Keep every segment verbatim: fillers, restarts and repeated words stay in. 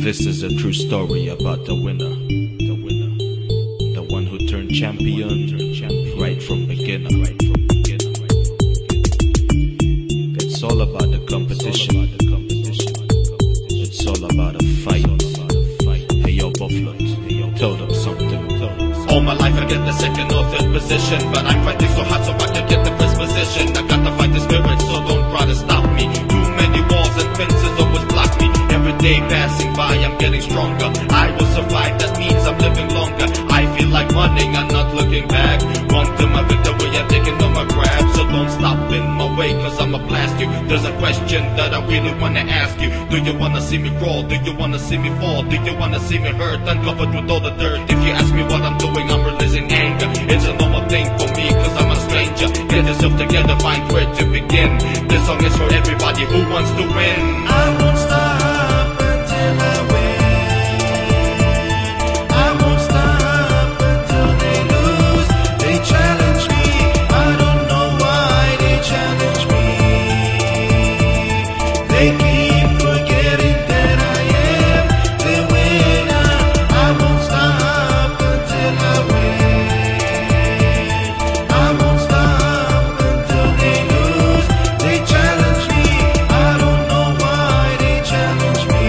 This is a true story about the winner, the winner, the one who turned champion, right from beginner, right from beginner, right from beginner. It's all about the competition, it's all about a fight. Hey yo, Buffalo, tell them something. All my life I get the second or third position, but I'm fighting so hard so I can get the first position. I gotta fight the spirit, so don't try to stop me. Too many walls and fences always block me. Every day passing by, I'm getting stronger. I will survive, that means I'm living longer. I feel like running, I'm not looking back. Run to my victory, I'm taking on my grab. So don't stop in my way, cause I'ma blast you. There's a question that I really wanna ask you. Do you wanna see me crawl? Do you wanna see me fall? Do you wanna see me hurt and covered with all the dirt? If you ask me what I'm doing, I'm releasing anger. It's a normal thing for me, cause I'm a stranger. Get yourself together, find where to begin. This song is for everybody who wants to win. I won't stop until I win. I won't stop until they lose. They challenge me, I don't know why they challenge me. They keep forgetting that I am the winner. I won't stop until I win. I won't stop until they lose. They challenge me, I don't know why they challenge me.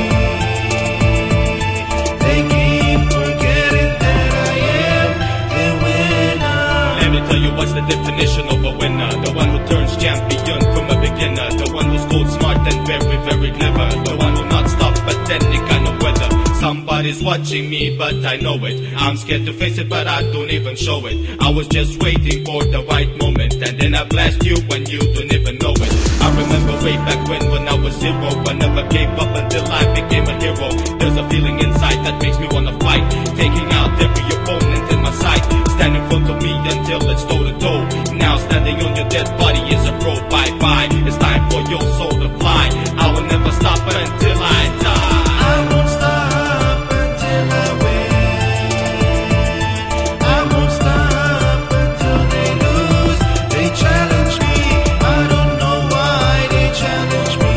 They keep forgetting that I am the winner. Let me tell you what's the definition of a winner. The one who turns champion from a beginner. The one who's cold, smart and very, very clever. The one who not stop at any kind of weather. Somebody's watching me, but I know it. I'm scared to face it, but I don't even show it. I was just waiting for the right moment, and then I blast you when you don't even know it. I remember way back when, when I was zero. I never gave up until I became a hero. There's a feeling inside that makes me wanna fight, taking out every opponent in my sight. Stand in front of me until it's toe to toe. Now standing on your dead body is a pro. Bye bye. It's time for your soul to fly. I will never stop until I die. I won't stop until I win. I won't stop until they lose. They challenge me, I don't know why they challenge me.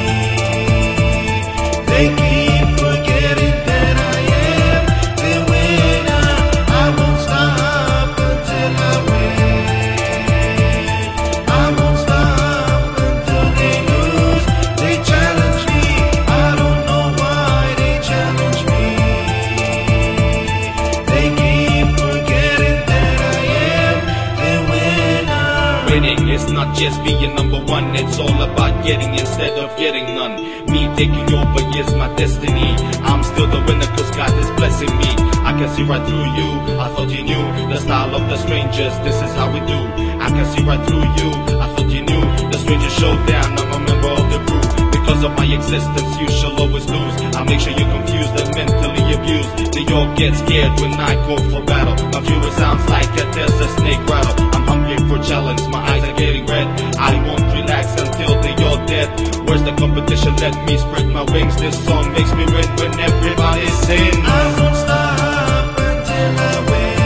They keep forgetting that I am the winner. I won't stop until I win. I won't stop until they lose. They challenge me, I don't know why they challenge me. They keep forgetting that I am the winner. Winning is not just being number one, it's all about getting instead of getting none. Me taking over is my destiny. I'm still the winner cause God is blessing me. I can see right through you, I thought you knew the style of the strangers, this is how we do. I can see right through you, I thought you knew the stranger showdown, I'm a member of the crew. Because of my existence you shall always lose. I make sure you're confused and mentally abused. They all get scared when I go for battle. My fury sounds like a desert snake rattle. I'm hungry for challenge, my eyes are getting red. I won't relax until they all dead. Where's the competition? Let me spread my wings. This song makes me win when everybody sings. I won't stop until I win.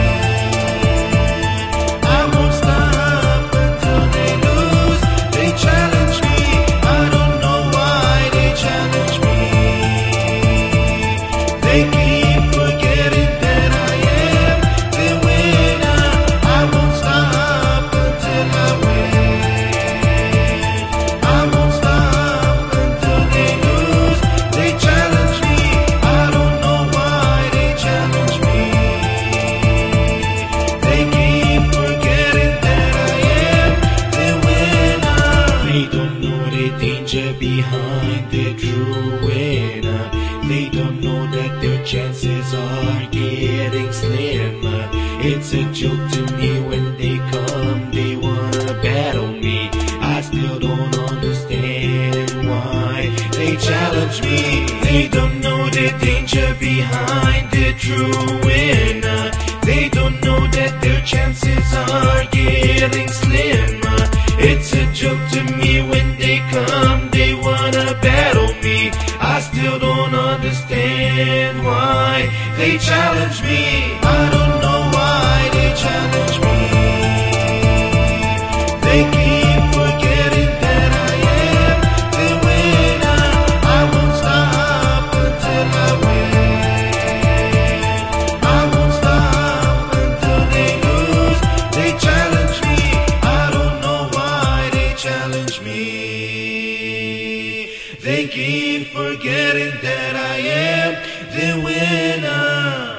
I won't stop until they lose. They challenge me, I don't know why they challenge me. They keep forgetting that I am the winner. I won't stop until I win. I won't stop until they lose. They challenge me, I don't know why they challenge me. They keep forgetting that I am the winner. They don't know the danger behind the true winner. They don't know that their chances are getting slimmer. It's a joke to me when they come, they wanna battle me. I still don't understand why they challenge me. They don't know the danger behind the true winner. They don't know that their chances are getting slimmer. It's a joke to me when they come, they wanna battle me. I still don't understand why they challenge me. I don't know why they challenge me. They keep forgetting that I am the winner. I won't stop until I win. They keep forgetting that I am the winner.